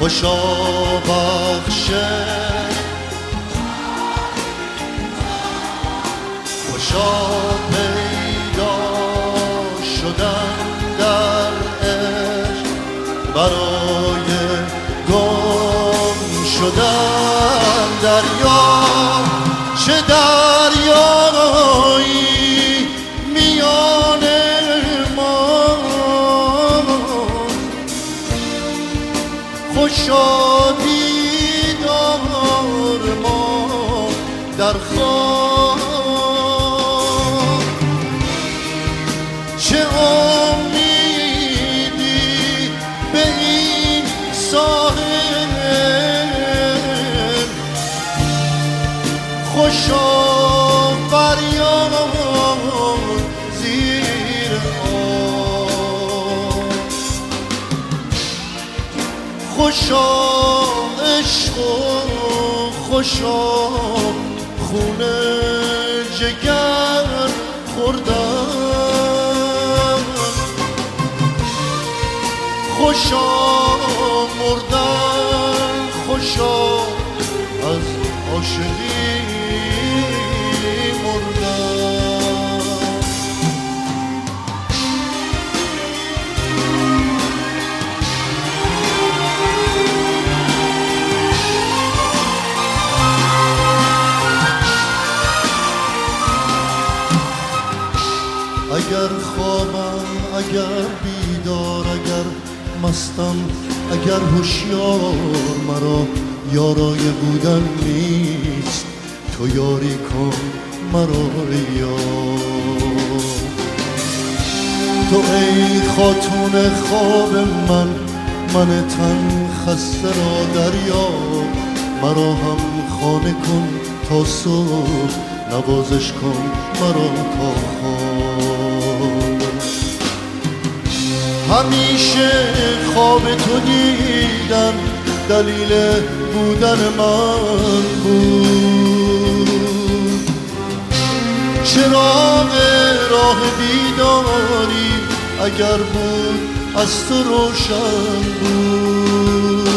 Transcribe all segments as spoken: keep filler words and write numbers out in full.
خوشا بخشه خوشا پیدا شدن در عشق برای گم شدن دریا چه دریایی میان ما خوشا دیدار ما در خواب چه امیدی به این ساحل خوشا فریاد زیر آب خوشا عشق و خوشا خونه جگر خوردن خوشا مردن خوشا از عاشقی مردن اگر خوابم اگر بیدار اگر مستم اگر هوشیار مرا یارای بودن نیست تو یاری کن مرا یار تو ای خاتون خواب من من تن خسته را دریا مرا هم خانه کن تا صبح نوازش کن مرا تا خواب همیشه خواب تو دیدم دلیل بودن من بود چراغ راه بیداری اگر بود از تو روشن بود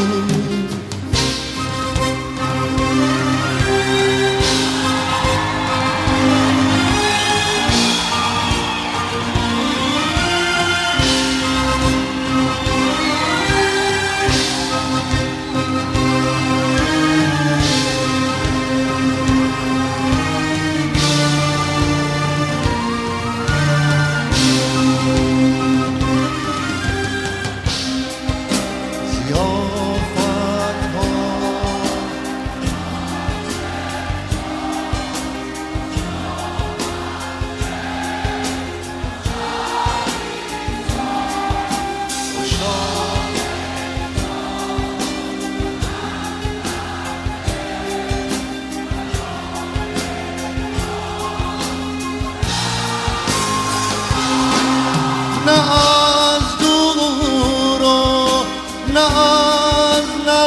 نه از دور و نه از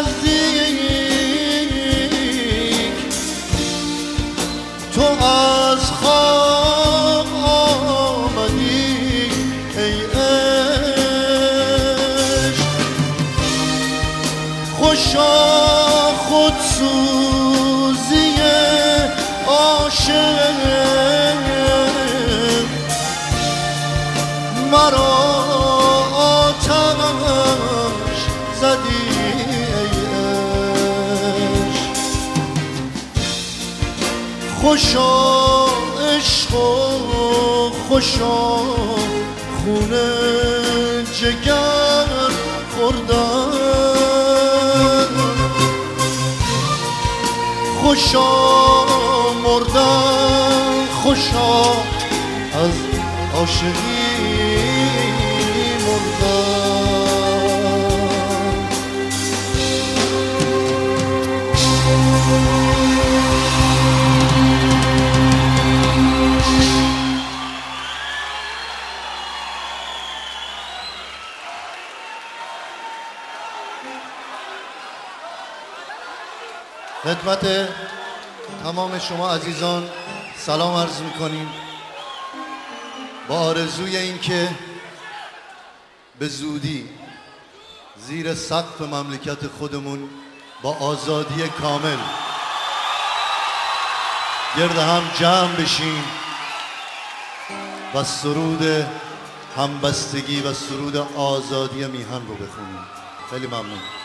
نزدیک تو از خواب آمدی ای عشق خوشا خودسوزی عاشق مرا آتش زدی ای عشق خوشا عشق و خوشا خونه جگر خوردن خوشا مردن خوشا از عاشقی خدمت تمام شما عزیزان سلام عرض میکنیم با آرزوی این که به زودی زیر سقف مملکت خودمون با آزادی کامل گرد هم جمع بشیم و سرود همبستگی و سرود آزادی میهن رو بخونیم. خیلی ممنون.